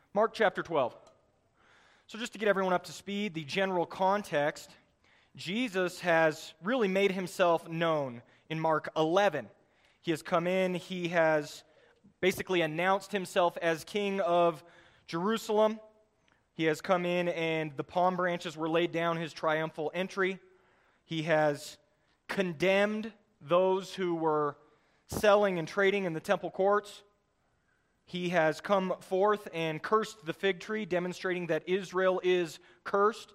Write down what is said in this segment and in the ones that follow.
Mark chapter 12. So just to get everyone up to speed, the general context, Jesus has really made himself known in Mark 11. He has come in, he has basically announced himself as king of Jerusalem. He has come in and the palm branches were laid down, his triumphal entry. He has condemned those who were selling and trading in the temple courts. He has come forth and cursed the fig tree, demonstrating that Israel is cursed.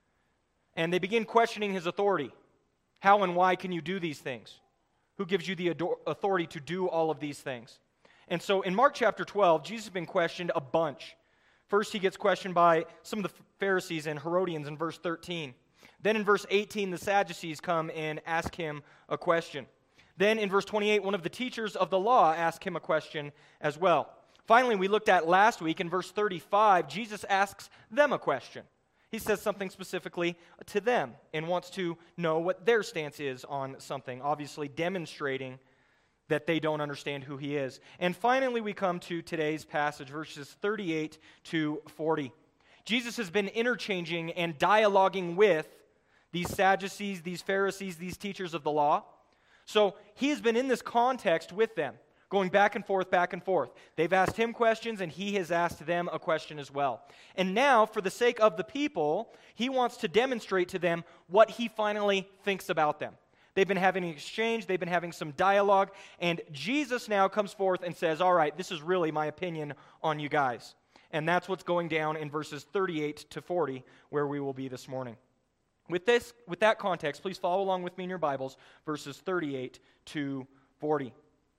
And they begin questioning his authority. How and why can you do these things? Who gives you the authority to do all of these things? And so in Mark chapter 12, Jesus has been questioned a bunch. First, he gets questioned by some of the Pharisees and Herodians in verse 13. Then in verse 18, the Sadducees come and ask him a question. Then in verse 28, one of the teachers of the law ask him a question as well. Finally, we looked at last week in verse 35, Jesus asks them a question. He says something specifically to them and wants to know what their stance is on something, obviously demonstrating that they don't understand who he is. And finally, we come to today's passage, verses 38 to 40. Jesus has been interchanging and dialoguing with these Sadducees, these Pharisees, these teachers of the law. So he has been in this context with them, going back and forth, back and forth. They've asked him questions, and he has asked them a question as well. And now, for the sake of the people, he wants to demonstrate to them what he finally thinks about them. They've been having an exchange, they've been having some dialogue, and Jesus now comes forth and says, all right, this is really my opinion on you guys. And that's what's going down in verses 38 to 40, where we will be this morning. With that context, please follow along with me in your Bibles, verses 38 to 40.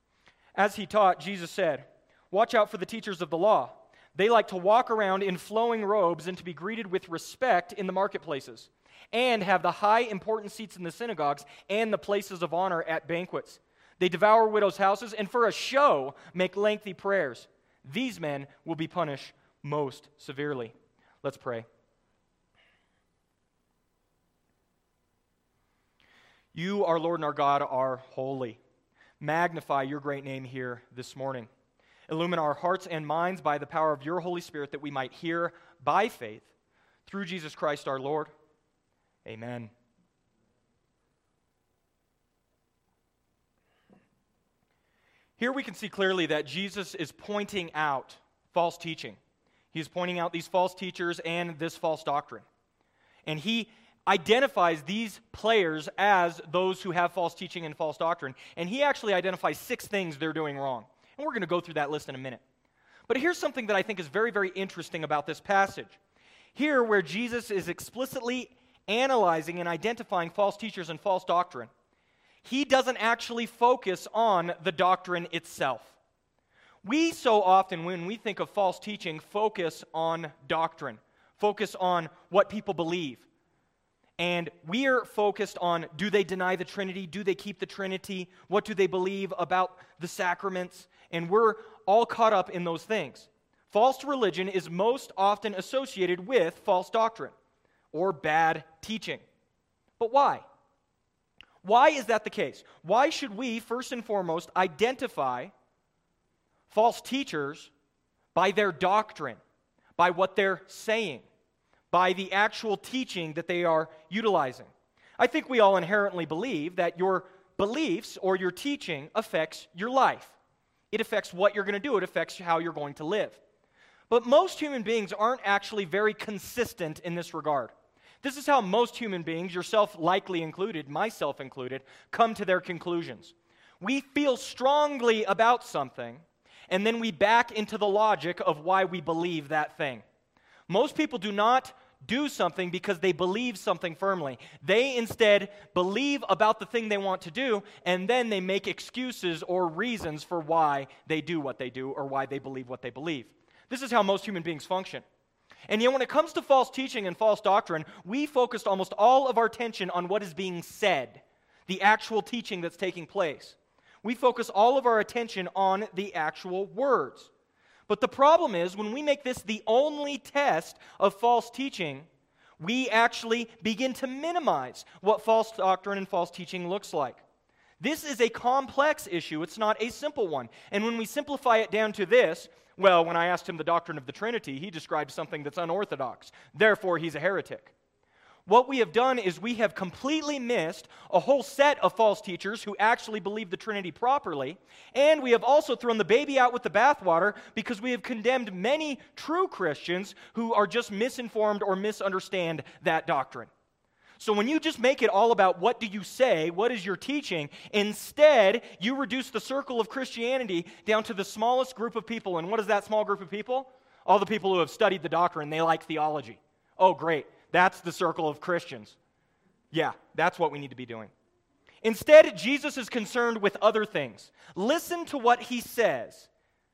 As he taught, Jesus said, "Watch out for the teachers of the law. They like to walk around in flowing robes and to be greeted with respect in the marketplaces, and have the high important seats in the synagogues and the places of honor at banquets. They devour widows' houses and for a show make lengthy prayers. These men will be punished most severely." Let's pray. You, our Lord and our God, are holy. Magnify your great name here this morning. Illumine our hearts and minds by the power of your Holy Spirit that we might hear by faith through Jesus Christ our Lord. Amen. Here we can see clearly that Jesus is pointing out false teaching. He's pointing out these false teachers and this false doctrine. And he identifies these players as those who have false teaching and false doctrine. And he actually identifies 6 things they're doing wrong. And we're going to go through that list in a minute. But here's something that I think is very, very interesting about this passage. Here, where Jesus is explicitly analyzing and identifying false teachers and false doctrine, he doesn't actually focus on the doctrine itself. We so often, when we think of false teaching, focus on doctrine, focus on what people believe. And we're focused on, do they deny the Trinity? Do they keep the Trinity? What do they believe about the sacraments? And we're all caught up in those things. False religion is most often associated with false doctrine or bad teaching. But why? Why is that the case? Why should we, first and foremost, identify false teachers by their doctrine, by what they're saying, by the actual teaching that they are utilizing? I think we all inherently believe that your beliefs or your teaching affects your life. It affects what you're going to do. It affects how you're going to live. But most human beings aren't actually very consistent in this regard. This is how most human beings, yourself likely included, myself included, come to their conclusions. We feel strongly about something, and then we back into the logic of why we believe that thing. Most people do not do something because they believe something firmly. They instead believe about the thing they want to do, and then they make excuses or reasons for why they do what they do or why they believe what they believe. This is how most human beings function. And yet when it comes to false teaching and false doctrine, we focused almost all of our attention on what is being said, the actual teaching that's taking place. We focus all of our attention on the actual words. But the problem is, when we make this the only test of false teaching, we actually begin to minimize what false doctrine and false teaching looks like. This is a complex issue. It's not a simple one. And when we simplify it down to this, Well, when I asked him the doctrine of the Trinity, he described something that's unorthodox. Therefore, he's a heretic. What we have done is we have completely missed a whole set of false teachers who actually believe the Trinity properly, and we have also thrown the baby out with the bathwater because we have condemned many true Christians who are just misinformed or misunderstand that doctrine. So when you just make it all about what do you say, what is your teaching, instead you reduce the circle of Christianity down to the smallest group of people. And what is that small group of people? All the people who have studied the doctrine, they like theology. Oh, great. That's the circle of Christians. Yeah, that's what we need to be doing. Instead, Jesus is concerned with other things. Listen to what he says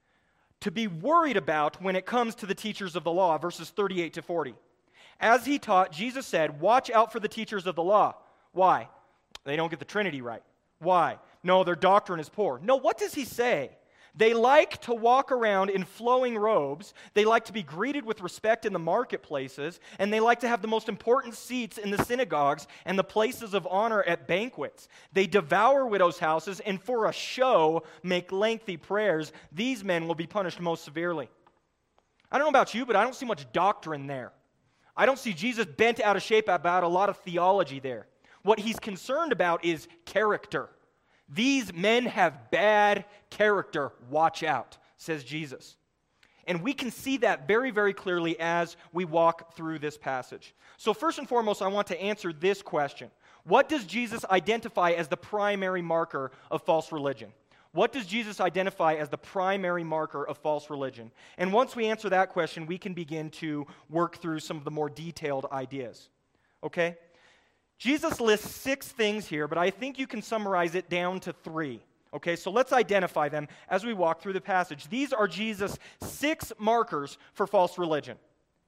to be worried about when it comes to the teachers of the law, verses 38 to 40. As he taught, Jesus said, "Watch out for the teachers of the law." Why? They don't get the Trinity right. Why? No, their doctrine is poor. No, what does he say? They like to walk around in flowing robes, they like to be greeted with respect in the marketplaces, and they like to have the most important seats in the synagogues and the places of honor at banquets. They devour widows' houses and for a show make lengthy prayers. These men will be punished most severely. I don't know about you, but I don't see much doctrine there. I don't see Jesus bent out of shape about a lot of theology there. What he's concerned about is character. These men have bad character. Watch out, says Jesus. And we can see that very, very clearly as we walk through this passage. So first and foremost, I want to answer this question. What does Jesus identify as the primary marker of false religion? What does Jesus identify as the primary marker of false religion? And once we answer that question, we can begin to work through some of the more detailed ideas. Okay? Jesus lists 6 things here, but I think you can summarize it down to 3. Okay, so let's identify them as we walk through the passage. These are Jesus' 6 markers for false religion.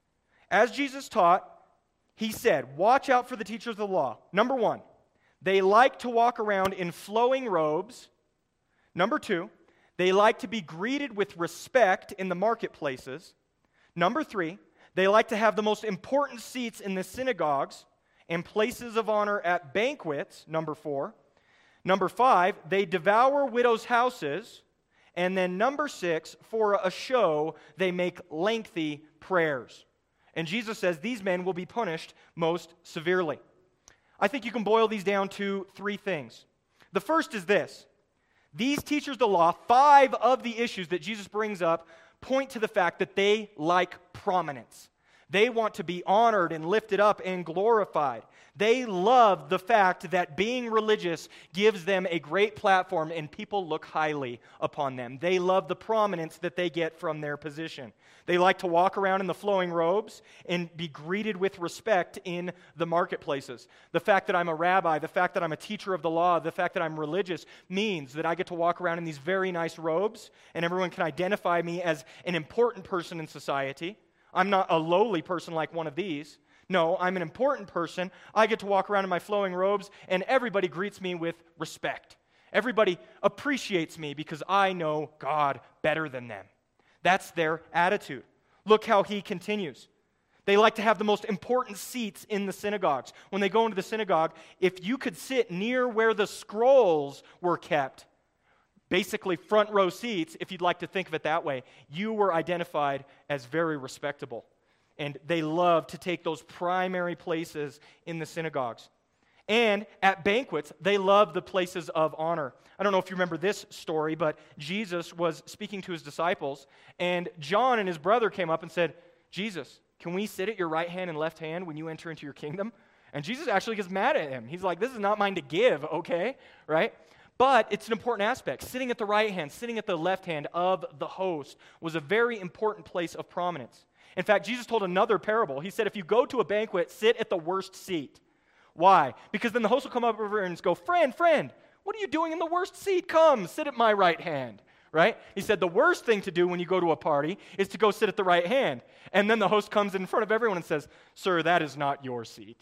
As Jesus taught, he said, watch out for the teachers of the law. Number 1, they like to walk around in flowing robes. Number 2, they like to be greeted with respect in the marketplaces. Number 3, they like to have the most important seats in the synagogues and places of honor at banquets. Number 4. Number 5, they devour widows' houses. And then number 6, for a show, they make lengthy prayers. And Jesus says these men will be punished most severely. I think you can boil these down to 3 things. The first is this. These teachers of the law, 5 of the issues that Jesus brings up, point to the fact that they like prominence. They want to be honored and lifted up and glorified. They love the fact that being religious gives them a great platform and people look highly upon them. They love the prominence that they get from their position. They like to walk around in the flowing robes and be greeted with respect in the marketplaces. The fact that I'm a rabbi, the fact that I'm a teacher of the law, the fact that I'm religious means that I get to walk around in these very nice robes and everyone can identify me as an important person in society. I'm not a lowly person like one of these. No, I'm an important person. I get to walk around in my flowing robes, and everybody greets me with respect. Everybody appreciates me because I know God better than them. That's their attitude. Look how he continues. They like to have the most important seats in the synagogues. When they go into the synagogue, if you could sit near where the scrolls were kept, basically front row seats, if you'd like to think of it that way, you were identified as very respectable. And they love to take those primary places in the synagogues. And at banquets, they love the places of honor. I don't know if you remember this story, but Jesus was speaking to his disciples, and John and his brother came up and said, Jesus, can we sit at your right hand and left hand when you enter into your kingdom? And Jesus actually gets mad at him. He's like, this is not mine to give, okay? Right? But it's an important aspect. Sitting at the right hand, sitting at the left hand of the host was a very important place of prominence. In fact, Jesus told another parable. He said, if you go to a banquet, sit at the worst seat. Why? Because then the host will come up over and go, friend, what are you doing in the worst seat? Come, sit at my right hand. Right? He said the worst thing to do when you go to a party is to go sit at the right hand. And then the host comes in front of everyone and says, sir, that is not your seat.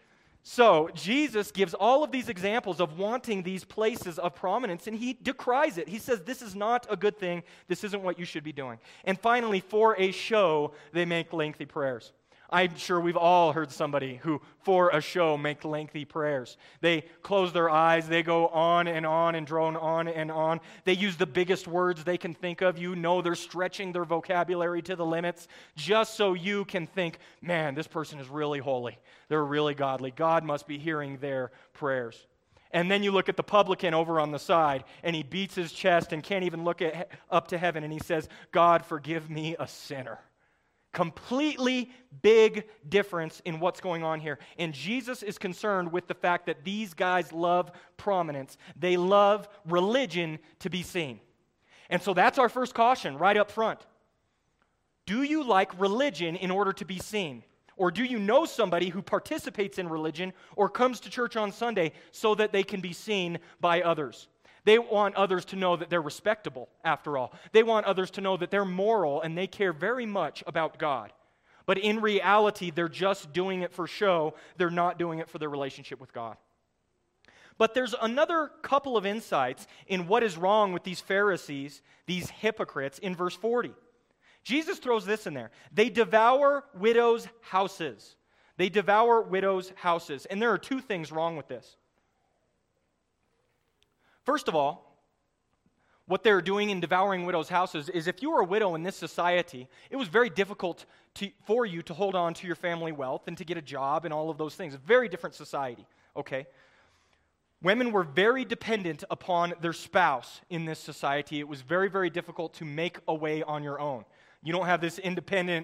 So Jesus gives all of these examples of wanting these places of prominence, and he decries it. He says this is not a good thing. This isn't what you should be doing. And finally, for a show, they make lengthy prayers. I'm sure we've all heard somebody who, for a show, make lengthy prayers. They close their eyes, they go on and drone on and on. They use the biggest words they can think of. You know they're stretching their vocabulary to the limits just so you can think, man, this person is really holy. They're really godly. God must be hearing their prayers. And then you look at the publican over on the side, and he beats his chest and can't even look up to heaven, and he says, God, forgive me, a sinner. Completely big difference in what's going on here. And Jesus is concerned with the fact that these guys love prominence. They love religion to be seen. And so that's our first caution right up front. Do you like religion in order to be seen? Or do you know somebody who participates in religion or comes to church on Sunday so that they can be seen by others? They want others to know that they're respectable, after all. They want others to know that they're moral and they care very much about God. But in reality, they're just doing it for show. They're not doing it for their relationship with God. But there's another couple of insights in what is wrong with these Pharisees, these hypocrites, in verse 40. Jesus throws this in there. They devour widows' houses. They devour widows' houses. And there are two things wrong with this. First of all, what they're doing in devouring widows' houses is if you were a widow in this society, it was very difficult for you to hold on to your family wealth and to get a job and all of those things. A very different society, okay? Women were very dependent upon their spouse in this society. It was very, very difficult to make a way on your own. You don't have this independent,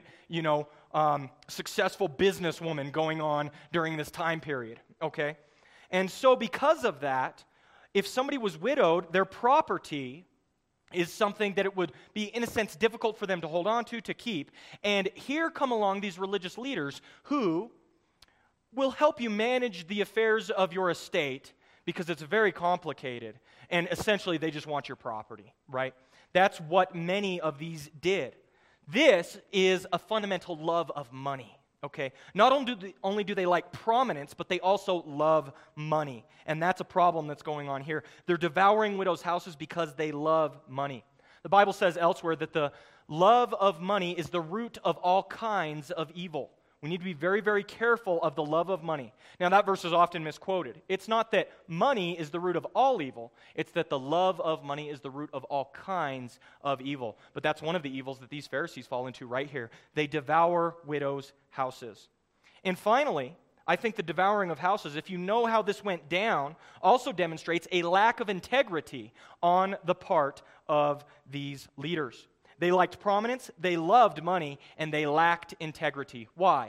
successful businesswoman going on during this time period, okay? And so because of that, if somebody was widowed, their property is something that it would be, in a sense, difficult for them to hold on to keep. And here come along these religious leaders who will help you manage the affairs of your estate because it's very complicated. And essentially, they just want your property, right? That's what many of these did. This is a fundamental love of money. Okay, not only do they like prominence, but they also love money. And that's a problem that's going on here. They're devouring widows' houses because they love money. The Bible says elsewhere that the love of money is the root of all kinds of evil. We need to be very, very careful of the love of money. Now, that verse is often misquoted. It's not that money is the root of all evil. It's that the love of money is the root of all kinds of evil. But that's one of the evils that these Pharisees fall into right here. They devour widows' houses. And finally, I think the devouring of houses, if you know how this went down, also demonstrates a lack of integrity on the part of these leaders. They liked prominence, they loved money, and they lacked integrity. Why?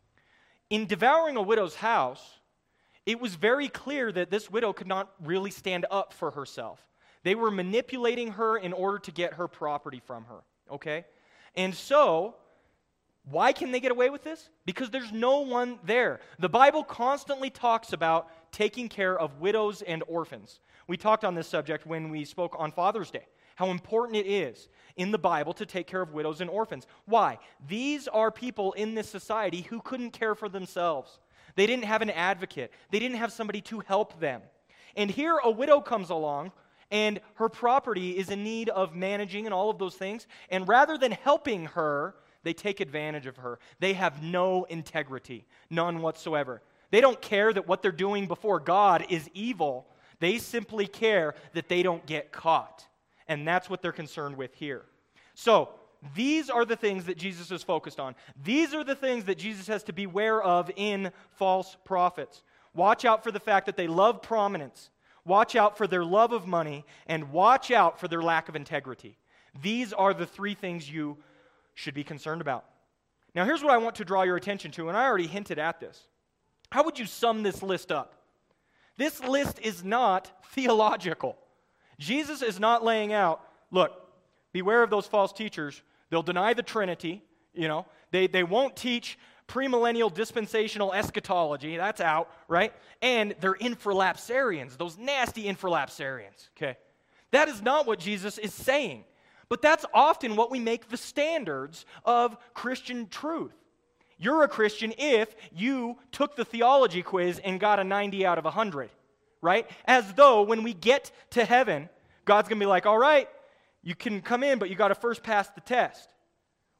In devouring a widow's house, it was very clear that this widow could not really stand up for herself. They were manipulating her in order to get her property from her, okay? And so, why can they get away with this? Because there's no one there. The Bible constantly talks about taking care of widows and orphans. We talked on this subject when we spoke on Father's Day. How important it is in the Bible to take care of widows and orphans. Why? These are people in this society who couldn't care for themselves. They didn't have an advocate. They didn't have somebody to help them. And here a widow comes along, and her property is in need of managing and all of those things. And rather than helping her, they take advantage of her. They have no integrity, none whatsoever. They don't care that what they're doing before God is evil. They simply care that they don't get caught. And that's what they're concerned with here. So, these are the things that Jesus is focused on. These are the things that Jesus has to beware of in false prophets. Watch out for the fact that they love prominence. Watch out for their love of money. And watch out for their lack of integrity. These are the three things you should be concerned about. Now, here's what I want to draw your attention to, and I already hinted at this. How would you sum this list up? This list is not theological. Jesus is not laying out, look, beware of those false teachers. They'll deny the Trinity, They won't teach premillennial dispensational eschatology. That's out, right? And they're infralapsarians, those nasty infralapsarians, okay? That is not what Jesus is saying. But that's often what we make the standards of Christian truth. You're a Christian if you took the theology quiz and got a 90 out of 100. Right? As though when we get to heaven, God's going to be like, all right, you can come in, but you got to first pass the test.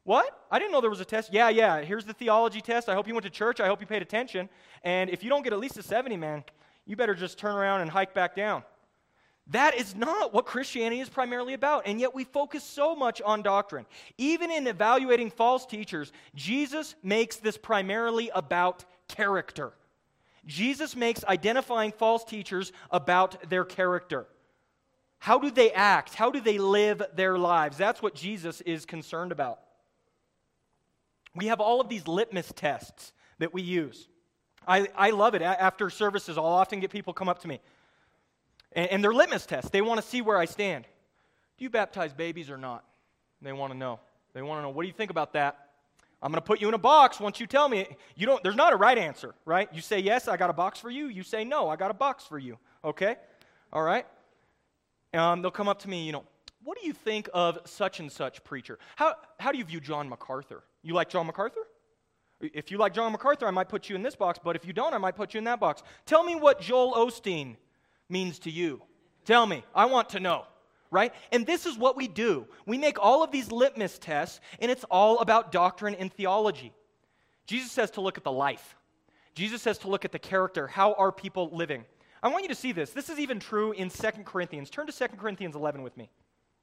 What? I didn't know there was a test. Yeah, here's the theology test. I hope you went to church. I hope you paid attention. And if you don't get at least a 70, man, you better just turn around and hike back down. That is not what Christianity is primarily about, and yet we focus so much on doctrine. Even in evaluating false teachers, Jesus makes this primarily about character. Jesus makes identifying false teachers about their character. How do they act? How do they live their lives? That's what Jesus is concerned about. We have all of these litmus tests that we use. I love it. After services, I'll often get people come up to me. And they're litmus tests. They want to see where I stand. Do you baptize babies or not? They want to know. They want to know, what do you think about that? I'm going to put you in a box once you tell me. There's not a right answer, right? You say yes, I got a box for you. You say no, I got a box for you. Okay? All right? They'll come up to me, what do you think of such and such preacher? How do you view John MacArthur? You like John MacArthur? If you like John MacArthur, I might put you in this box, but if you don't, I might put you in that box. Tell me what Joel Osteen means to you. Tell me. I want to know, right? And this is what we do. We make all of these litmus tests, and it's all about doctrine and theology. Jesus says to look at the life. Jesus says to look at the character. How are people living? I want you to see this. This is even true in 2 Corinthians. Turn to 2 Corinthians 11 with me.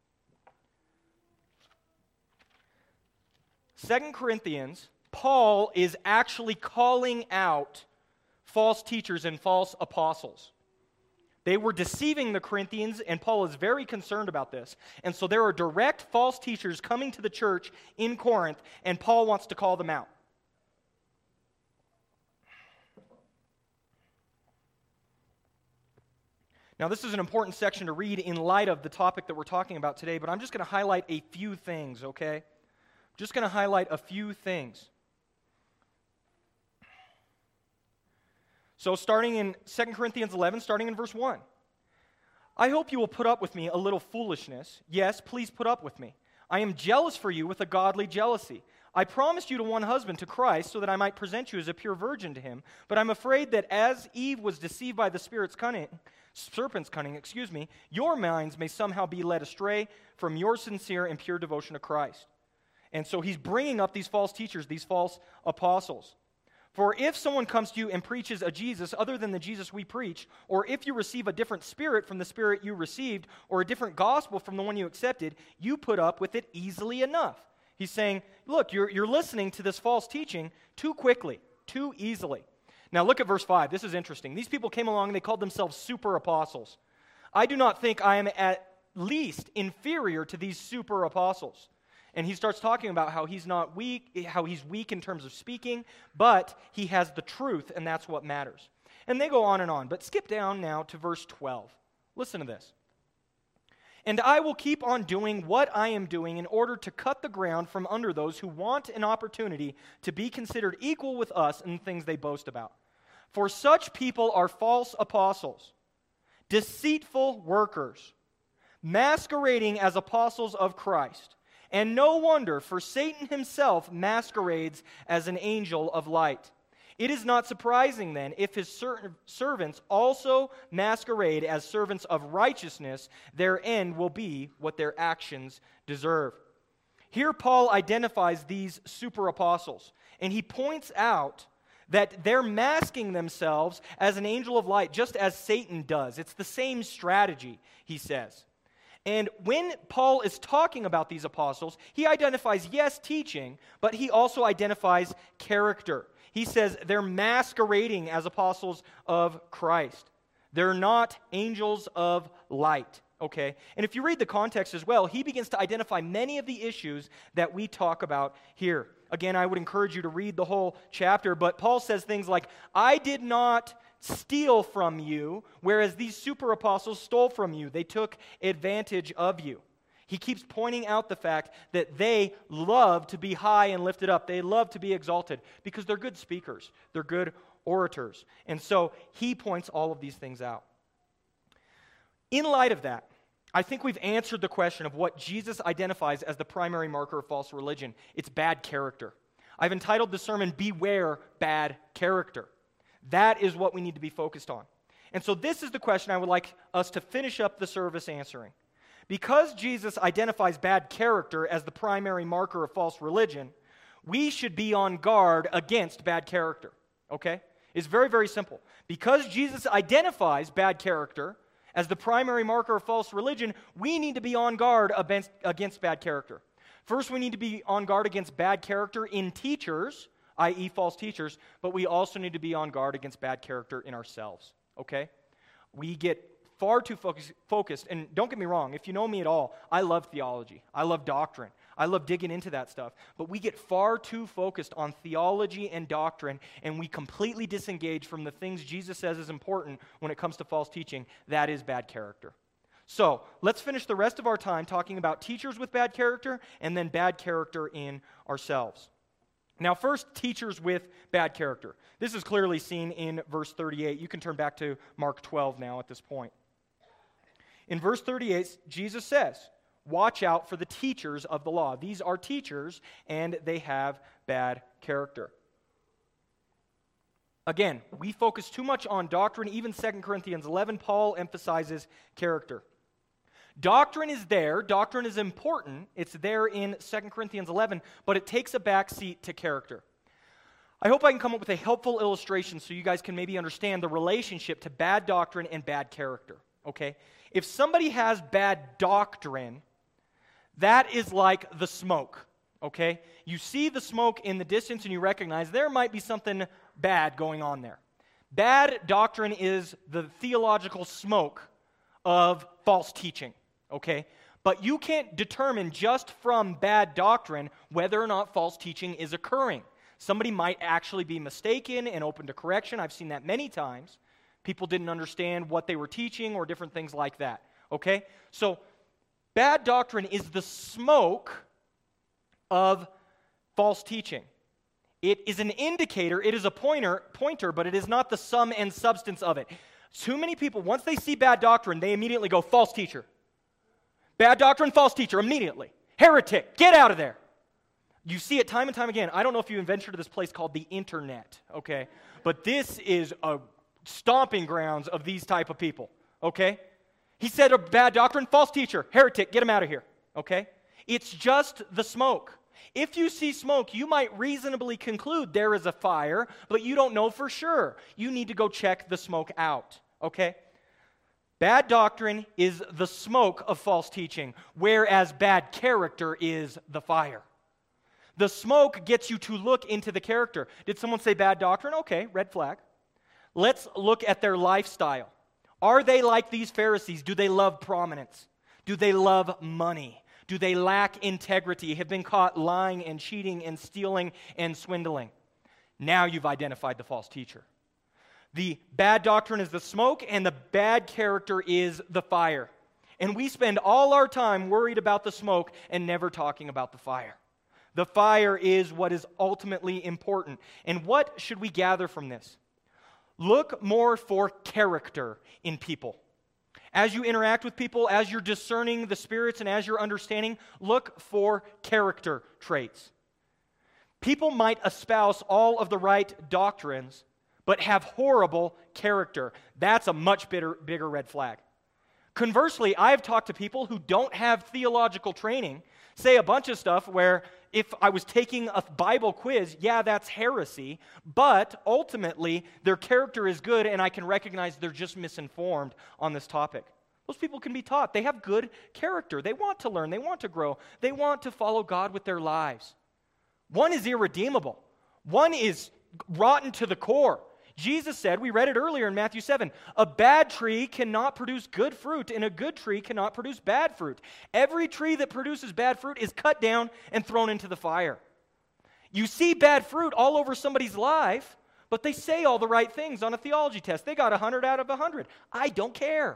2 Corinthians, Paul is actually calling out false teachers and false apostles. They were deceiving the Corinthians, and Paul is very concerned about this. And so there are direct false teachers coming to the church in Corinth, and Paul wants to call them out. Now, this is an important section to read in light of the topic that we're talking about today, but I'm just going to highlight a few things, okay? Just going to highlight a few things. So starting in 2 Corinthians 11, starting in verse 1. I hope you will put up with me a little foolishness. Yes, please put up with me. I am jealous for you with a godly jealousy. I promised you to one husband, to Christ, so that I might present you as a pure virgin to him. But I'm afraid that as Eve was deceived by the serpent's cunning, your minds may somehow be led astray from your sincere and pure devotion to Christ. And so he's bringing up these false teachers, these false apostles. For if someone comes to you and preaches a Jesus other than the Jesus we preach, or if you receive a different spirit from the spirit you received, or a different gospel from the one you accepted, you put up with it easily enough. He's saying, look, you're listening to this false teaching too quickly, too easily. Now look at verse 5. This is interesting. These people came along and they called themselves super apostles. I do not think I am at least inferior to these super apostles. And he starts talking about how he's not weak, how he's weak in terms of speaking, but he has the truth, and that's what matters. And they go on, but skip down now to verse 12. Listen to this. And I will keep on doing what I am doing in order to cut the ground from under those who want an opportunity to be considered equal with us in things they boast about. For such people are false apostles, deceitful workers, masquerading as apostles of Christ. And no wonder, for Satan himself masquerades as an angel of light. It is not surprising then if his servants also masquerade as servants of righteousness, their end will be what their actions deserve. Here Paul identifies these super apostles, and he points out that they're masking themselves as an angel of light, just as Satan does. It's the same strategy, he says. And when Paul is talking about these apostles, he identifies, yes, teaching, but he also identifies character. He says they're masquerading as apostles of Christ. They're not angels of light, okay? And if you read the context as well, he begins to identify many of the issues that we talk about here. Again, I would encourage you to read the whole chapter, but Paul says things like, I did not steal from you, whereas these super apostles stole from you. They took advantage of you. He keeps pointing out the fact that they love to be high and lifted up. They love to be exalted because they're good speakers. They're good orators. And so he points all of these things out. In light of that, I think we've answered the question of what Jesus identifies as the primary marker of false religion. It's bad character. I've entitled the sermon, Beware Bad Character. That is what we need to be focused on. And so this is the question I would like us to finish up the service answering. Because Jesus identifies bad character as the primary marker of false religion, we should be on guard against bad character, okay? It's very, very simple. Because Jesus identifies bad character as the primary marker of false religion, we need to be on guard against bad character. First, we need to be on guard against bad character in teachers, i.e. false teachers, but we also need to be on guard against bad character in ourselves, okay? We get far too focused, and don't get me wrong, if you know me at all, I love theology. I love doctrine. I love digging into that stuff. But we get far too focused on theology and doctrine, and we completely disengage from the things Jesus says is important when it comes to false teaching. That is bad character. So, let's finish the rest of our time talking about teachers with bad character and then bad character in ourselves. Now, first, teachers with bad character. This is clearly seen in verse 38. You can turn back to Mark 12 now at this point. In verse 38, Jesus says, watch out for the teachers of the law. These are teachers, and they have bad character. Again, we focus too much on doctrine. Even 2 Corinthians 11, Paul emphasizes character. Doctrine is there. Doctrine is important. It's there in 2 Corinthians 11, but it takes a back seat to character. I hope I can come up with a helpful illustration so you guys can maybe understand the relationship to bad doctrine and bad character, okay? If somebody has bad doctrine, that is like the smoke, okay? You see the smoke in the distance and you recognize there might be something bad going on there. Bad doctrine is the theological smoke of false teaching, okay? But you can't determine just from bad doctrine whether or not false teaching is occurring. Somebody might actually be mistaken and open to correction. I've seen that many times. People didn't understand what they were teaching or different things like that, okay? So, bad doctrine is the smoke of false teaching. It is an indicator, it is a pointer, but it is not the sum and substance of it. Too many people, once they see bad doctrine, they immediately go, false teacher. Bad doctrine, false teacher, immediately. Heretic, get out of there. You see it time and time again. I don't know if you ventured to this place called the internet, okay? But this is a stomping grounds of these type of people, okay? He said a bad doctrine, false teacher, heretic, get him out of here, okay? It's just the smoke. If you see smoke, you might reasonably conclude there is a fire, but you don't know for sure. You need to go check the smoke out, okay? Bad doctrine is the smoke of false teaching, whereas bad character is the fire. The smoke gets you to look into the character. Did someone say bad doctrine? Okay, red flag. Let's look at their lifestyle. Are they like these Pharisees? Do they love prominence? Do they love money? Do they lack integrity, have been caught lying and cheating and stealing and swindling? Now you've identified the false teacher. The bad doctrine is the smoke, and the bad character is the fire. And we spend all our time worried about the smoke and never talking about the fire. The fire is what is ultimately important. And what should we gather from this? Look more for character in people. As you interact with people, as you're discerning the spirits and as you're understanding, look for character traits. People might espouse all of the right doctrines, but have horrible character. That's a much bigger red flag. Conversely, I've talked to people who don't have theological training, say a bunch of stuff where if I was taking a Bible quiz, yeah, that's heresy, but ultimately their character is good and I can recognize they're just misinformed on this topic. Those people can be taught. They have good character. They want to learn. They want to grow. They want to follow God with their lives. One is irredeemable. One is rotten to the core. Jesus said, we read it earlier in Matthew 7, a bad tree cannot produce good fruit, and a good tree cannot produce bad fruit. Every tree that produces bad fruit is cut down and thrown into the fire. You see bad fruit all over somebody's life, but they say all the right things on a theology test. They got 100 out of 100. I don't care.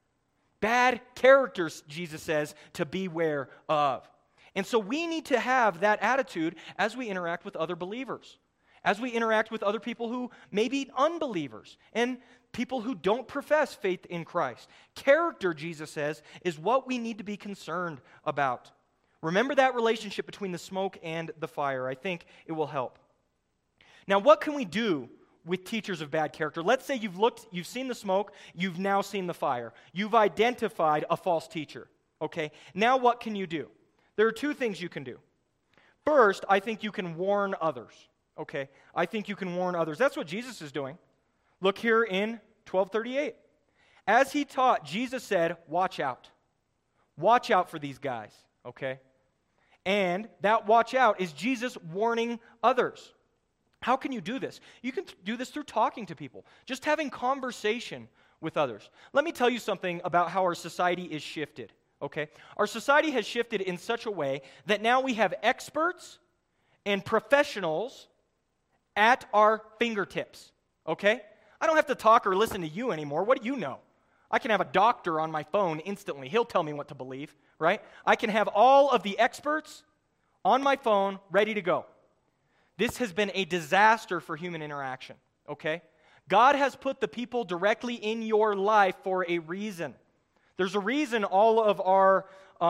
Bad characters, Jesus says, to beware of. And so we need to have that attitude as we interact with other believers, as we interact with other people who may be unbelievers and people who don't profess faith in Christ. Character, Jesus says, is what we need to be concerned about. Remember that relationship between the smoke and the fire. I think it will help. Now, what can we do with teachers of bad character? Let's say you've seen the smoke, you've now seen the fire. You've identified a false teacher. Okay? Now what can you do? There are two things you can do. First, I think you can warn others. Okay? I think you can warn others. That's what Jesus is doing. Look here in 12:38. As he taught, Jesus said, watch out. Watch out for these guys. Okay? And that watch out is Jesus warning others. How can you do this? You can do this through talking to people, just having conversation with others. Let me tell you something about how our society is shifted, okay? Our society has shifted in such a way that now we have experts and professionals at our fingertips, okay? I don't have to talk or listen to you anymore. What do you know? I can have a doctor on my phone instantly. He'll tell me what to believe, right? I can have all of the experts on my phone ready to go. This has been a disaster for human interaction, okay? God has put the people directly in your life for a reason. There's a reason all of our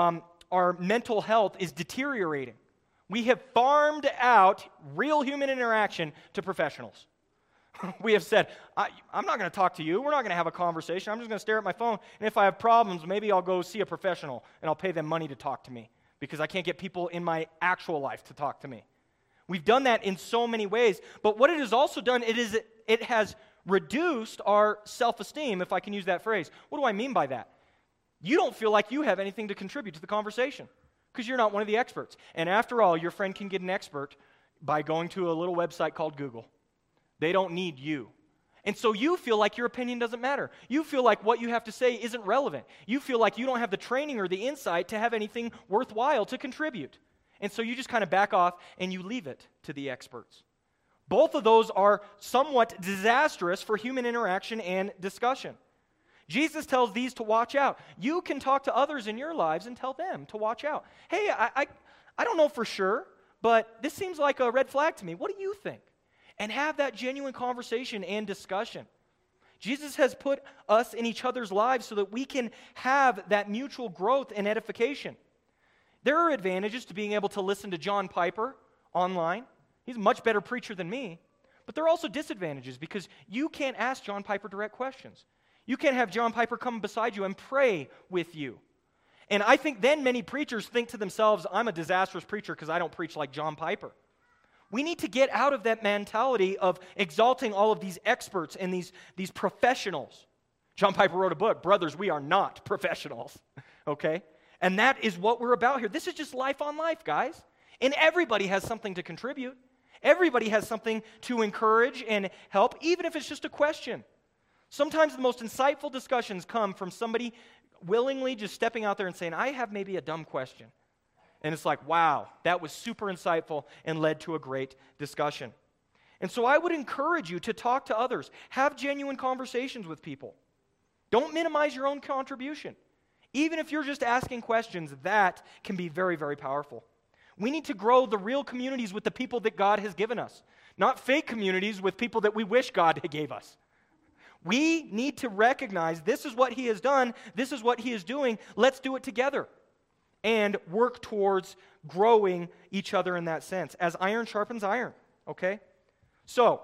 mental health is deteriorating. We have farmed out real human interaction to professionals. We have said, I'm not going to talk to you. We're not going to have a conversation. I'm just going to stare at my phone. And if I have problems, maybe I'll go see a professional and I'll pay them money to talk to me because I can't get people in my actual life to talk to me. We've done that in so many ways. But what it has also done, it has reduced our self-esteem, if I can use that phrase. What do I mean by that? You don't feel like you have anything to contribute to the conversation because you're not one of the experts. And after all, your friend can get an expert by going to a little website called Google. They don't need you. And so you feel like your opinion doesn't matter. You feel like what you have to say isn't relevant. You feel like you don't have the training or the insight to have anything worthwhile to contribute. And so you just kind of back off and you leave it to the experts. Both of those are somewhat disastrous for human interaction and discussion. Jesus tells these to watch out. You can talk to others in your lives and tell them to watch out. Hey, I don't know for sure, but this seems like a red flag to me. What do you think? And have that genuine conversation and discussion. Jesus has put us in each other's lives so that we can have that mutual growth and edification. There are advantages to being able to listen to John Piper online. He's a much better preacher than me. But there are also disadvantages because you can't ask John Piper direct questions. You can't have John Piper come beside you and pray with you. And I think then many preachers think to themselves, I'm a disastrous preacher because I don't preach like John Piper. We need to get out of that mentality of exalting all of these experts and these professionals. John Piper wrote a book, Brothers, We Are Not Professionals, okay? And that is what we're about here. This is just life on life, guys. And everybody has something to contribute. Everybody has something to encourage and help, even if it's just a question. Sometimes the most insightful discussions come from somebody willingly just stepping out there and saying, I have maybe a dumb question. And it's like, wow, that was super insightful and led to a great discussion. And so I would encourage you to talk to others. Have genuine conversations with people. Don't minimize your own contribution. Even if you're just asking questions, that can be very, very powerful. We need to grow the real communities with the people that God has given us, not fake communities with people that we wish God gave us. We need to recognize this is what He has done, this is what He is doing, let's do it together and work towards growing each other in that sense, as iron sharpens iron, okay? So,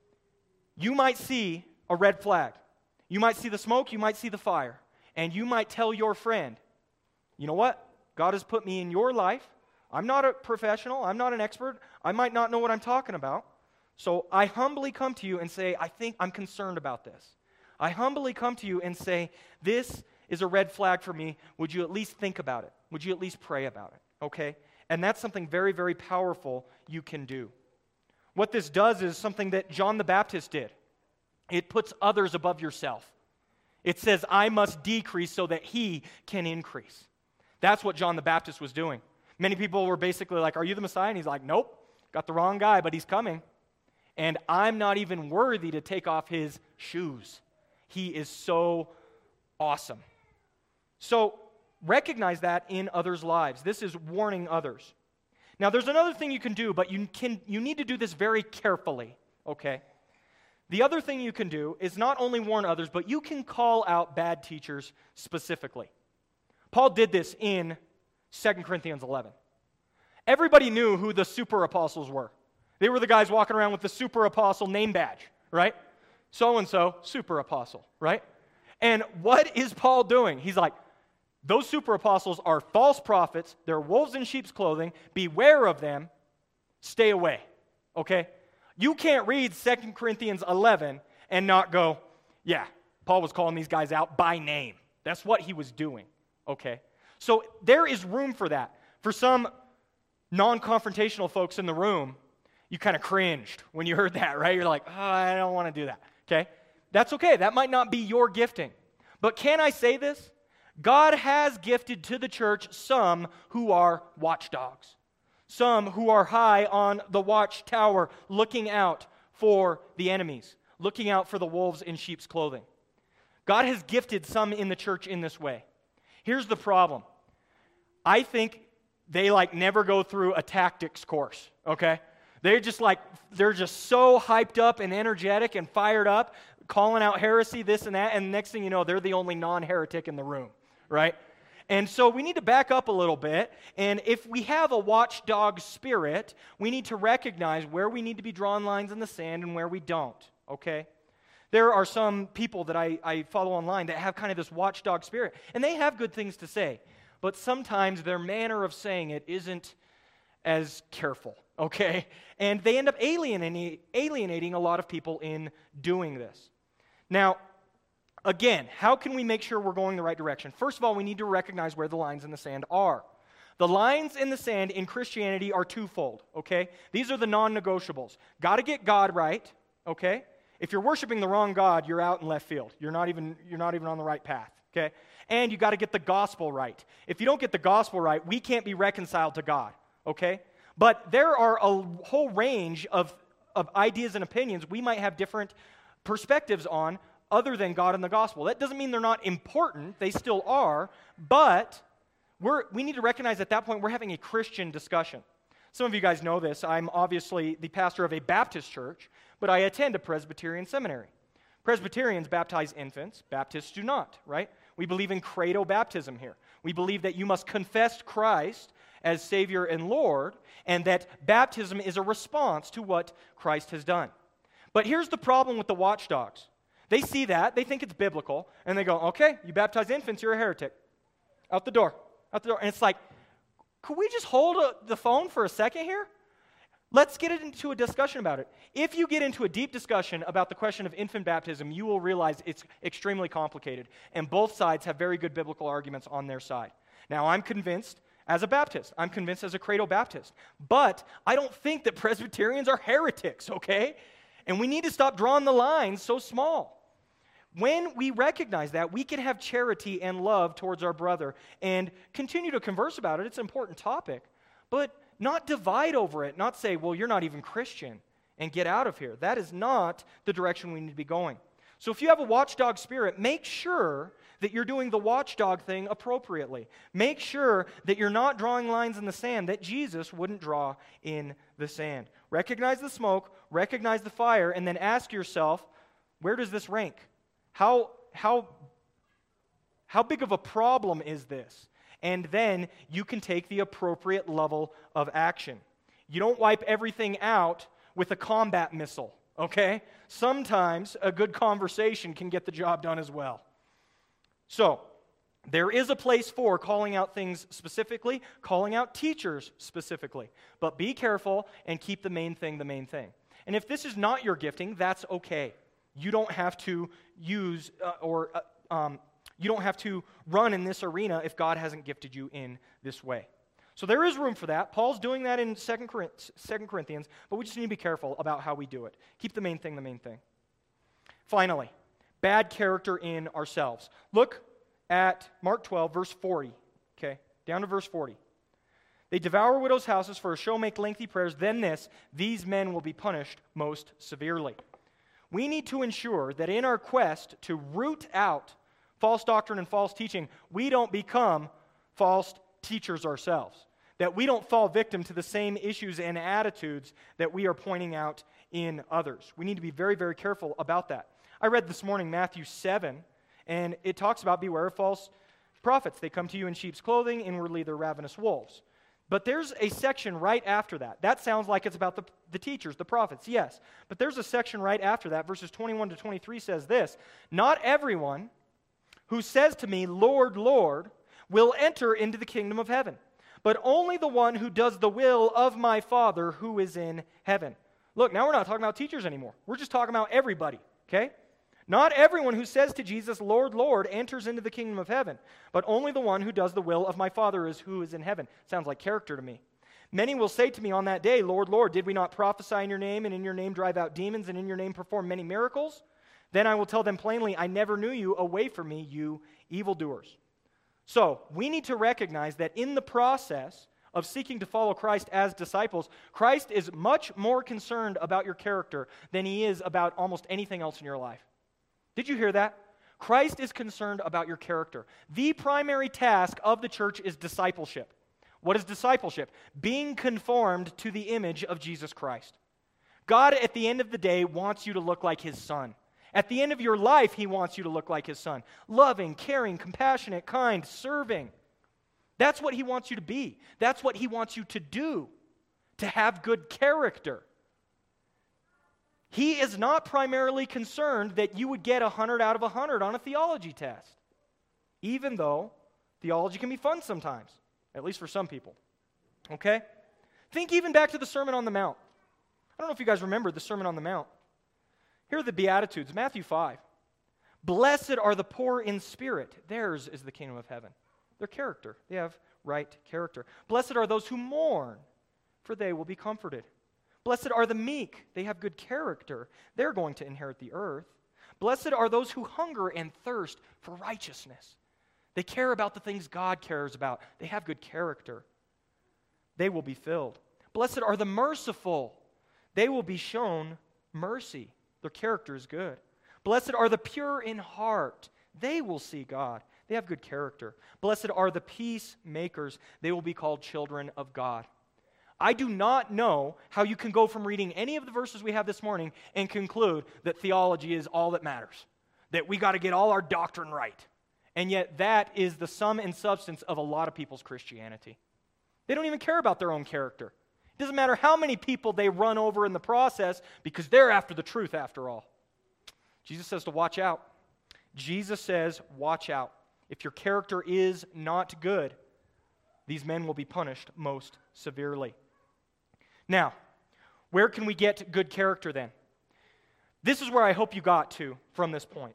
you might see a red flag. You might see the smoke, you might see the fire. And you might tell your friend, you know what? God has put me in your life. I'm not a professional. I'm not an expert. I might not know what I'm talking about. So I humbly come to you and say, I think I'm concerned about this. I humbly come to you and say, this is a red flag for me. Would you at least think about it? Would you at least pray about it? Okay? And that's something very, very powerful you can do. What this does is something that John the Baptist did. It puts others above yourself. It says, I must decrease so that He can increase. That's what John the Baptist was doing. Many people were basically like, are you the Messiah? And he's like, nope, got the wrong guy, but He's coming. And I'm not even worthy to take off His shoes. He is so awesome. So recognize that in others' lives. This is warning others. Now, there's another thing you can do, but you need to do this very carefully, okay? The other thing you can do is not only warn others, but you can call out bad teachers specifically. Paul did this in 2 Corinthians 11. Everybody knew who the super apostles were. They were the guys walking around with the super apostle name badge, right? So-and-so, super apostle, right? And what is Paul doing? He's like, Those super apostles are false prophets. They're wolves in sheep's clothing. Beware of them. Stay away. Okay? You can't read 2 Corinthians 11 and not go, yeah, Paul was calling these guys out by name. That's what he was doing. Okay? So there is room for that. For some non-confrontational folks in the room, you kind of cringed when you heard that, right? You're like, oh, I don't want to do that. Okay? That's okay. That might not be your gifting. But can I say this? God has gifted to the church some who are watchdogs. Some who are high on the watchtower, looking out for the enemies, looking out for the wolves in sheep's clothing. God has gifted some in the church in this way. Here's the problem. I think they never go through a tactics course, okay? They're just so hyped up and energetic and fired up, calling out heresy, this and that, and the next thing you know, they're the only non-heretic in the room, right? And so we need to back up a little bit, and if we have a watchdog spirit, we need to recognize where we need to be drawing lines in the sand and where we don't, okay? There are some people that I follow online that have kind of this watchdog spirit, and they have good things to say, but sometimes their manner of saying it isn't as careful, okay? And they end up alienating a lot of people in doing this. Now, again, how can we make sure we're going the right direction? First of all, we need to recognize where the lines in the sand are. The lines in the sand in Christianity are twofold, okay? These are the non-negotiables. Got to get God right, okay? If you're worshiping the wrong God, you're out in left field. You're not even on the right path, okay? And you got to get the gospel right. If you don't get the gospel right, we can't be reconciled to God, okay? But there are a whole range of ideas and opinions we might have different perspectives on other than God and the gospel. That doesn't mean they're not important. They still are. But we need to recognize at that point we're having a Christian discussion. Some of you guys know this. I'm obviously the pastor of a Baptist church, but I attend a Presbyterian seminary. Presbyterians baptize infants. Baptists do not, right? We believe in credo baptism here. We believe that you must confess Christ as Savior and Lord, and that baptism is a response to what Christ has done. But here's the problem with the watchdogs. They see that, they think it's biblical, and they go, okay, you baptize infants, you're a heretic. Out the door. And it's like, could we just hold the phone for a second here? Let's get into a discussion about it. If you get into a deep discussion about the question of infant baptism, you will realize it's extremely complicated, and both sides have very good biblical arguments on their side. Now, I'm convinced as a Baptist. I'm convinced as a credo Baptist. But I don't think that Presbyterians are heretics, okay? And we need to stop drawing the lines so small. When we recognize that, we can have charity and love towards our brother and continue to converse about it. It's an important topic, but not divide over it, not say, well, you're not even Christian, and get out of here. That is not the direction we need to be going. So if you have a watchdog spirit, make sure that you're doing the watchdog thing appropriately. Make sure that you're not drawing lines in the sand that Jesus wouldn't draw in the sand. Recognize the smoke, recognize the fire, and then ask yourself, where does this rank? How big of a problem is this? And then you can take the appropriate level of action. You don't wipe everything out with a combat missile, okay? Sometimes a good conversation can get the job done as well. So, there is a place for calling out things specifically, calling out teachers specifically. But be careful and keep the main thing the main thing. And if this is not your gifting, that's okay. You don't have to you don't have to run in this arena if God hasn't gifted you in this way. So there is room for that. Paul's doing that in 2 Corinthians, but we just need to be careful about how we do it. Keep the main thing the main thing. Finally, bad character in ourselves. Look at Mark 12, verse 40. Okay, down to verse 40. They devour widows' houses for a show, make lengthy prayers. Then these men will be punished most severely. We need to ensure that in our quest to root out false doctrine and false teaching, we don't become false teachers ourselves. That we don't fall victim to the same issues and attitudes that we are pointing out in others. We need to be very, very careful about that. I read this morning Matthew 7, and it talks about beware of false prophets. They come to you in sheep's clothing, inwardly they're ravenous wolves. But there's a section right after that. That sounds like it's about the teachers, the prophets, yes. But there's a section right after that. Verses 21 to 23 says this, "Not everyone who says to me, 'Lord, Lord,' will enter into the kingdom of heaven, but only the one who does the will of my Father who is in heaven. Look, now we're not talking about teachers anymore. We're just talking about everybody, okay? Not everyone who says to Jesus, Lord, Lord, enters into the kingdom of heaven, but only the one who does the will of my Father who is in heaven. Sounds like character to me. Many will say to me on that day, Lord, Lord, did we not prophesy in your name, and in your name drive out demons, and in your name perform many miracles? Then I will tell them plainly, I never knew you. Away from me, you evildoers. So, we need to recognize that in the process of seeking to follow Christ as disciples, Christ is much more concerned about your character than he is about almost anything else in your life. Did you hear that? Christ is concerned about your character. The primary task of the church is discipleship. What is discipleship? Being conformed to the image of Jesus Christ. God, at the end of the day, wants you to look like his Son. At the end of your life, he wants you to look like his Son. Loving, caring, compassionate, kind, serving. That's what he wants you to be. That's what he wants you to do, to have good character. He is not primarily concerned that you would get 100 out of 100 on a theology test, even though theology can be fun sometimes, at least for some people. Okay? Think even back to the Sermon on the Mount. I don't know if you guys remember the Sermon on the Mount. Here are the Beatitudes, Matthew 5. Blessed are the poor in spirit. Theirs is the kingdom of heaven. Their character. They have right character. Blessed are those who mourn, for they will be comforted. Blessed are the meek. They have good character. They're going to inherit the earth. Blessed are those who hunger and thirst for righteousness. They care about the things God cares about. They have good character. They will be filled. Blessed are the merciful. They will be shown mercy. Their character is good. Blessed are the pure in heart. They will see God. They have good character. Blessed are the peacemakers. They will be called children of God. I do not know how you can go from reading any of the verses we have this morning and conclude that theology is all that matters, that we got to get all our doctrine right. And yet that is the sum and substance of a lot of people's Christianity. They don't even care about their own character. It doesn't matter how many people they run over in the process because they're after the truth after all. Jesus says to watch out. Jesus says, watch out. If your character is not good, these men will be punished most severely. Now, where can we get good character then? This is where I hope you got to from this point.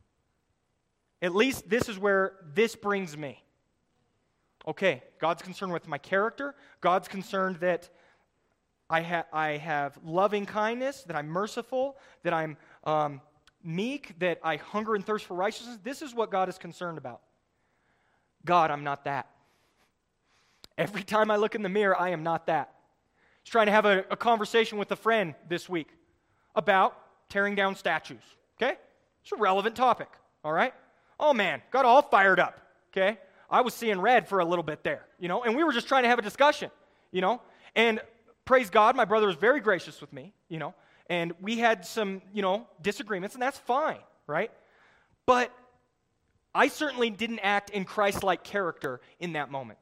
At least this is where this brings me. Okay, God's concerned with my character. God's concerned that I have loving kindness, that I'm merciful, that I'm meek, that I hunger and thirst for righteousness. This is what God is concerned about. God, I'm not that. Every time I look in the mirror, I am not that. I was trying to have a conversation with a friend this week about tearing down statues, okay? It's a relevant topic, all right? Oh man, got all fired up, okay? I was seeing red for a little bit there, and we were just trying to have a discussion, and praise God, my brother was very gracious with me, and we had some, disagreements, and that's fine, right? But I certainly didn't act in Christ-like character in that moment.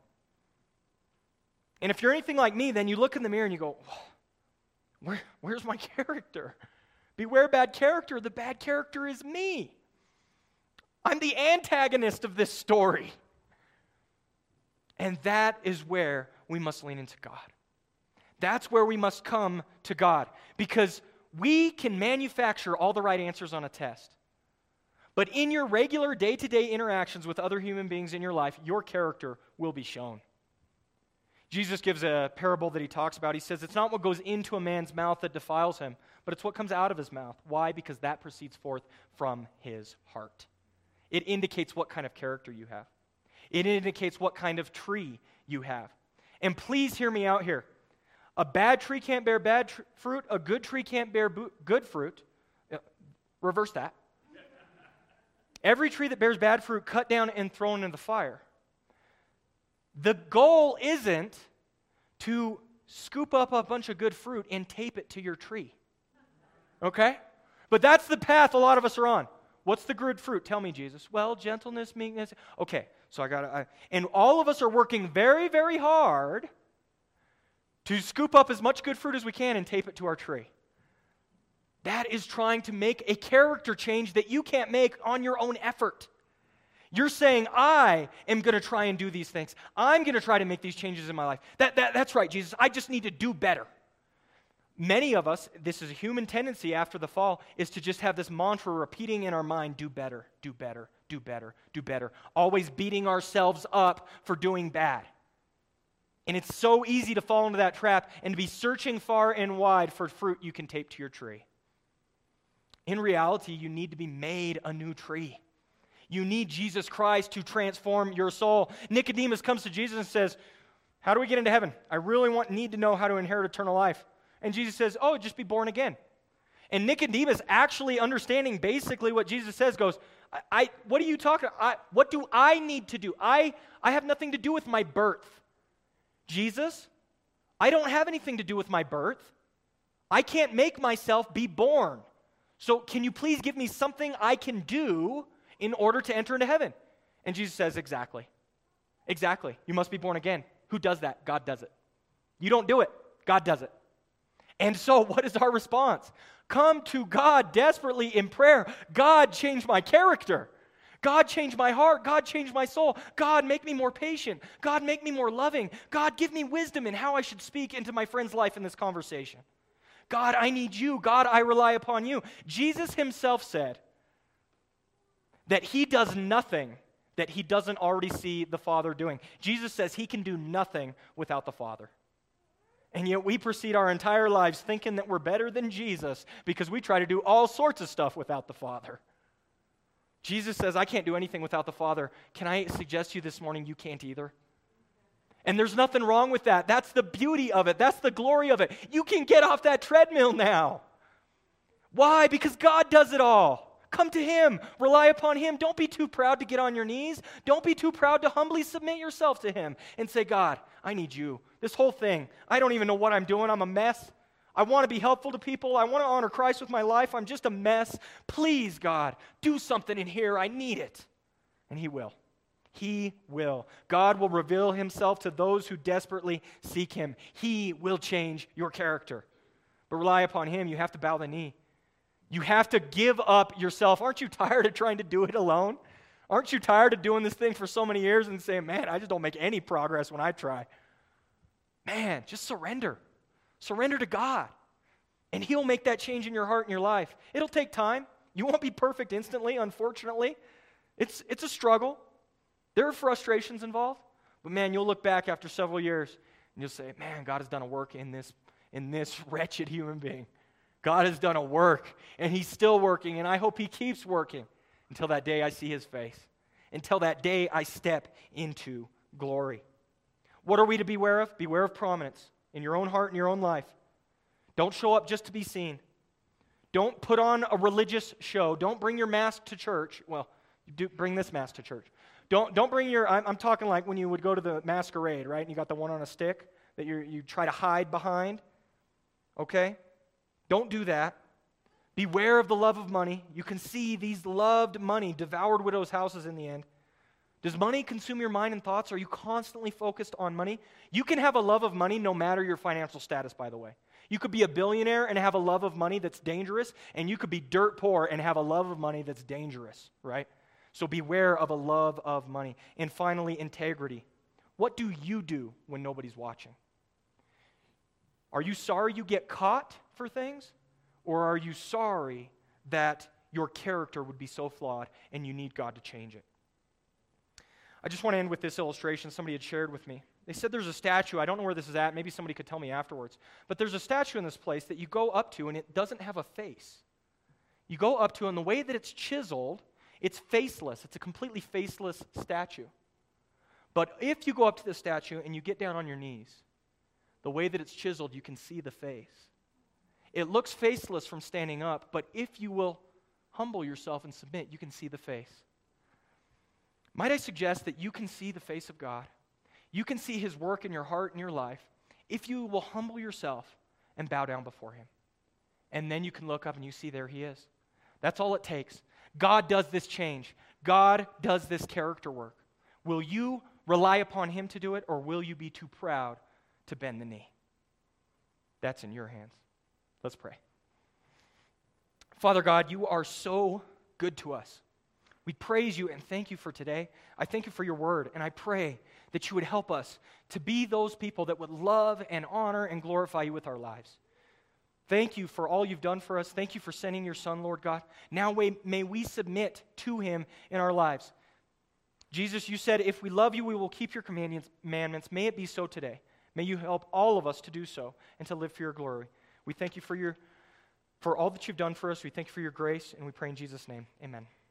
And if you're anything like me, then you look in the mirror and you go, where's my character? Beware bad character. The bad character is me. I'm the antagonist of this story. And that is where we must lean into God. That's where we must come to God. Because we can manufacture all the right answers on a test. But in your regular day-to-day interactions with other human beings in your life, your character will be shown. Jesus gives a parable that he talks about. He says, it's not what goes into a man's mouth that defiles him, but it's what comes out of his mouth. Why? Because that proceeds forth from his heart. It indicates what kind of character you have. It indicates what kind of tree you have. And please hear me out here. A bad tree can't bear bad fruit. A good tree can't bear good fruit. Reverse that. Every tree that bears bad fruit, cut down and thrown into the fire. The goal isn't to scoop up a bunch of good fruit and tape it to your tree. Okay? But that's the path a lot of us are on. What's the good fruit? Tell me, Jesus. Well, gentleness, meekness. Okay, so and all of us are working very, very hard to scoop up as much good fruit as we can and tape it to our tree. That is trying to make a character change that you can't make on your own effort. You're saying, I am going to try and do these things. I'm going to try to make these changes in my life. That's right, Jesus. I just need to do better. Many of us, this is a human tendency after the fall, is to just have this mantra repeating in our mind, do better, do better, do better, do better. Always beating ourselves up for doing bad. And it's so easy to fall into that trap and to be searching far and wide for fruit you can tape to your tree. In reality, you need to be made a new tree. You need Jesus Christ to transform your soul. Nicodemus comes to Jesus and says, how do we get into heaven? I really need to know how to inherit eternal life. And Jesus says, oh, just be born again. And Nicodemus, actually understanding basically what Jesus says, goes, what are you talking about? What do I need to do? I have nothing to do with my birth. Jesus, I don't have anything to do with my birth. I can't make myself be born. So can you please give me something I can do in order to enter into heaven? And Jesus says, exactly. Exactly. You must be born again. Who does that? God does it. You don't do it. God does it. And so what is our response? Come to God desperately in prayer. God, change my character. God, change my heart. God, change my soul. God, make me more patient. God, make me more loving. God, give me wisdom in how I should speak into my friend's life in this conversation. God, I need you. God, I rely upon you. Jesus himself said that he does nothing that he doesn't already see the Father doing. Jesus says he can do nothing without the Father. And yet we proceed our entire lives thinking that we're better than Jesus because we try to do all sorts of stuff without the Father. Jesus says, I can't do anything without the Father. Can I suggest to you this morning you can't either? And there's nothing wrong with that. That's the beauty of it. That's the glory of it. You can get off that treadmill now. Why? Because God does it all. Come to him. Rely upon him. Don't be too proud to get on your knees. Don't be too proud to humbly submit yourself to him and say, God, I need you. This whole thing, I don't even know what I'm doing. I'm a mess. I want to be helpful to people. I want to honor Christ with my life. I'm just a mess. Please, God, do something in here. I need it. And he will. He will. God will reveal himself to those who desperately seek him. He will change your character. But rely upon him. You have to bow the knee. You have to give up yourself. Aren't you tired of trying to do it alone? Aren't you tired of doing this thing for so many years and saying, man, I just don't make any progress when I try? Man, just surrender. Surrender to God. And he'll make that change in your heart and your life. It'll take time. You won't be perfect instantly, unfortunately. It's a struggle. There are frustrations involved. But man, you'll look back after several years and you'll say, man, God has done a work in this wretched human being. God has done a work, and he's still working, and I hope he keeps working until that day I see his face, until that day I step into glory. What are we to beware of? Beware of prominence in your own heart and your own life. Don't show up just to be seen. Don't put on a religious show. Don't bring your mask to church. Well, do bring this mask to church. Don't bring your, I'm talking like when you would go to the masquerade, right? And you got the one on a stick that you try to hide behind. Okay? Don't do that. Beware of the love of money. You can see these loved money devoured widows' houses in the end. Does money consume your mind and thoughts? Are you constantly focused on money? You can have a love of money no matter your financial status, by the way. You could be a billionaire and have a love of money that's dangerous, and you could be dirt poor and have a love of money that's dangerous, right? So beware of a love of money. And finally, integrity. What do you do when nobody's watching? Are you sorry you get caught for things? Or are you sorry that your character would be so flawed and you need God to change it? I just want to end with this illustration somebody had shared with me. They said there's a statue. I don't know where this is at. Maybe somebody could tell me afterwards. But there's a statue in this place that you go up to and it doesn't have a face. You go up to it and the way that it's chiseled, it's faceless. It's a completely faceless statue. But if you go up to the statue and you get down on your knees, the way that it's chiseled, you can see the face. It looks faceless from standing up, but if you will humble yourself and submit, you can see the face. Might I suggest that you can see the face of God? You can see his work in your heart and your life if you will humble yourself and bow down before him. And then you can look up and you see there he is. That's all it takes. God does this change. God does this character work. Will you rely upon him to do it, or will you be too proud to bend the knee? That's in your hands. Let's pray. Father God, you are so good to us. We praise you and thank you for today. I thank you for your word, and I pray that you would help us to be those people that would love and honor and glorify you with our lives. Thank you for all you've done for us. Thank you for sending your Son, Lord God. Now may we submit to him in our lives. Jesus, you said, if we love you, we will keep your commandments. May it be so today. May you help all of us to do so and to live for your glory. We thank you for all that you've done for us. We thank you for your grace, and we pray in Jesus' name. Amen.